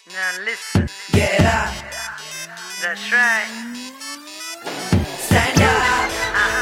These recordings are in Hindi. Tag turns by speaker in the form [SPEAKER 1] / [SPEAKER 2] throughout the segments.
[SPEAKER 1] Now listen.
[SPEAKER 2] Get up.
[SPEAKER 1] That's right.
[SPEAKER 2] Stand up.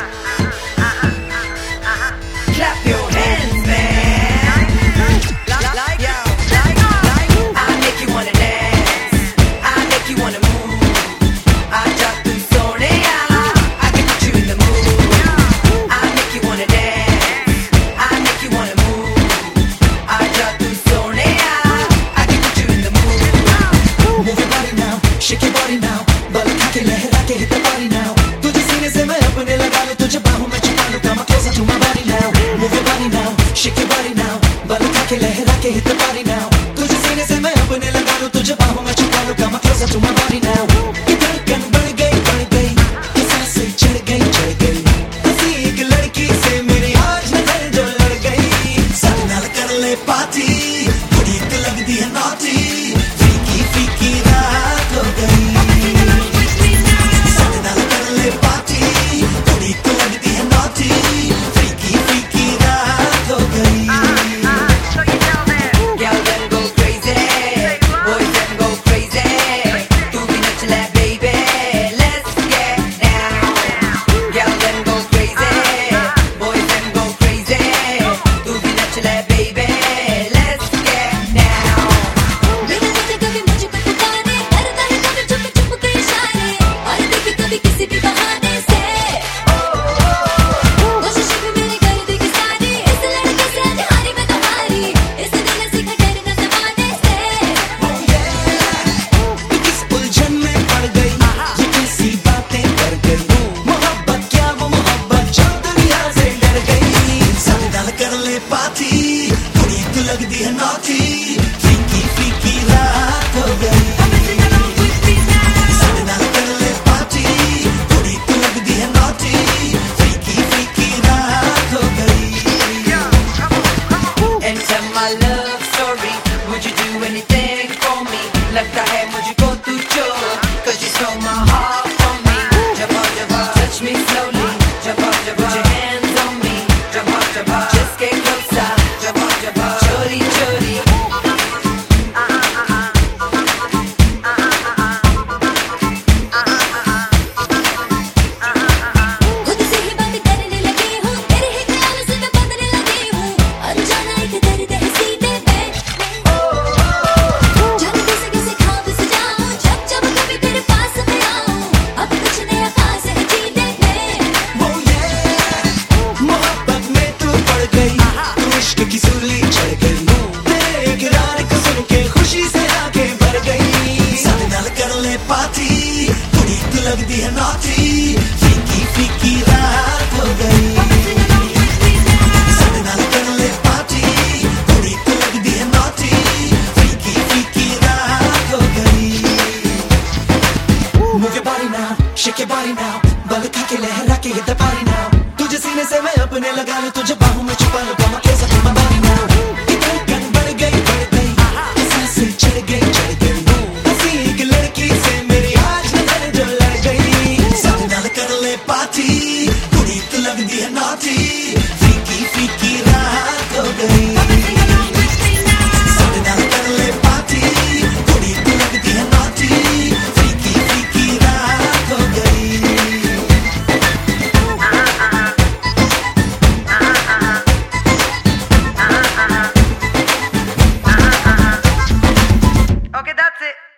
[SPEAKER 2] Clap your hands, man. Like, yo, I make you wanna dance. I make you wanna move. I talk to Sonia. I can put you in the mood. I make you wanna dance. I make you wanna move. I talk to Sonia. I can put you in the mood.
[SPEAKER 3] Move your body now, shake your body now. बल खा के लहरा के hit the body now. तुझे सीने से मैं अपने लगा लूं, तुझे बाहों में छुपा लूं. Come closer to my body now. Move your body now, shake your body now. बल खा के लहरा के hit the body now. तुझे सीने से मैं अपने लगा लूं, तुझे बाहों में छुपा लूं. Come closer to my body now. ये धड़कन बढ़ गई, ये सांसें चढ़ गई. हंसी एक लड़की से मेरी आज नजर जो लड़ गई. साथ नाल कर ले पार्टी, थोड़ी एक लगदी है naughty. फीकी फीकी रात हो गई.
[SPEAKER 2] Girl, them go crazy. Boys, them go crazy. Tu भी नच ले, baby. Let's get down. Girl, them go crazy. Boys, them go crazy. Tu भी नच ले, baby. Let's get down.
[SPEAKER 4] बिना वजह कभी मुझे पे पुकारे, करता है कभी चुप चुप के इशारे, और देखे कभी किसी भी बहाने से. कोशिश भी मेरी कर देगी सारी, इस लड़के से आज हारी मैं तो हारी. इस दिल सीखा डरना ज़माने से.
[SPEAKER 3] किस उलझन में पड़ गई, ये कैसी बातें कर गई. मोहब्बत क्या वो मोहब्बत जो दुनिया से डर गई. साथ डाल कर ले पार्टी, थोड़ी तो लगती है naughty. फीकी फीकी रात हो गई. साथ डाल कर ले पार्टी, थोड़ी तो लगती है naughty. फीकी फीकी रात हो गई.
[SPEAKER 2] Enter my love story. Would you do anything for me? लगता है मुझको तू चोर, 'cause you stole my heart from me. Jabba jabba, touch me slowly. Jabba jabba, put your hands on me. Jabba jabba, just get closer. Jabba jabba, chori chori.
[SPEAKER 4] खुद से ही बात करने लगी हूँ, तेरे ही ख्याल से मैं बदलने लगी हूँ. अनजाना एक दर्द है सीने में. जाने कैसे कैसे ख्वाब सजाऊं, जब जब कभी तेरे पास मैं आऊं. अब कुछ नया खास है जीने में.
[SPEAKER 3] वो ये मोहब्बत में तू पड़ गई, तू इश्क की सूली चढ़ गई. तेरे इकरार को सुन के खुशी से आंखें भर गई. साथ नाल कर ले पार्टी, थोड़ी तो लगती है naughty. फीकी फीकी रात हो गई. साथ नाल कर ले पार्टी, थोड़ी तो लगती है naughty. फीकी फीकी रात हो गई. Move your body now, shake your body now. बल खा के लहरा के hit the body now. तुझे सीने से मैं अपने लगा लूं, तुझे बाहों में छुपा लूं. Come closer to my body now. ये धड़कन बढ़ गई. ये सांसें चढ़ गई. हंसी एक लड़की से मेरी आज नजर जो लड़ गई. साथ नाल कर ले पार्टी, थोड़ी तो लगती है naughty. फीकी फीकी रात हो गई. साथ नाल कर ले पार्टी, थोड़ी तो लगती है naughty. फीकी फीकी रात हो गई.
[SPEAKER 1] Okay, that's it.